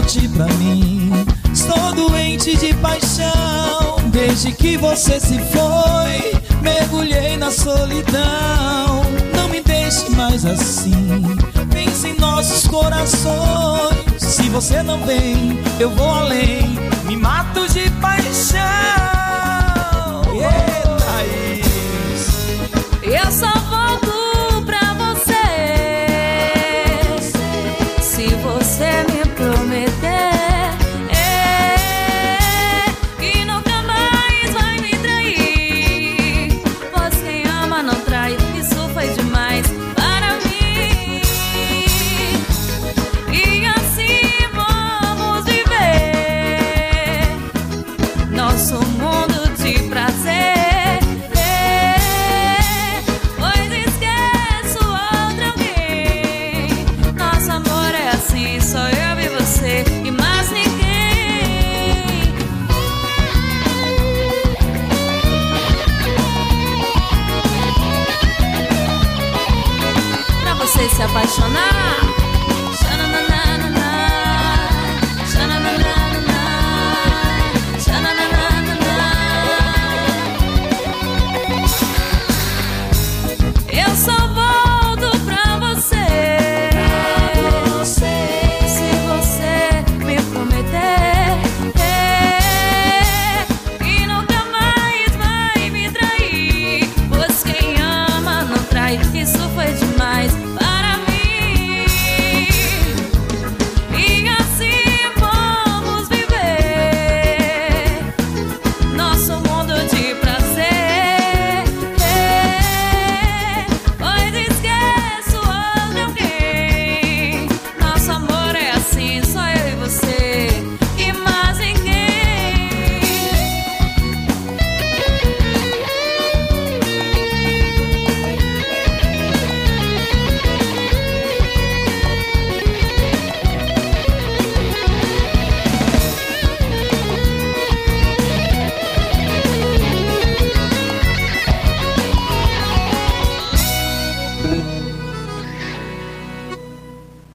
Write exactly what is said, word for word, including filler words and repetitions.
volte pra mim. Estou doente de paixão. Desde que você se foi, mergulhei na solidão. Não me deixe mais assim, pense em nossos corações. Se você não vem, eu vou além, me mato de paixão. Eita, isso. Eu só volto pra você se você me prometer é, que nunca mais vai me trair. Pois quem ama não trai, isso foi demais para mim. E assim vamos viver nosso mundo de prazer. Só eu e você e mais ninguém. Pra você se apaixonar,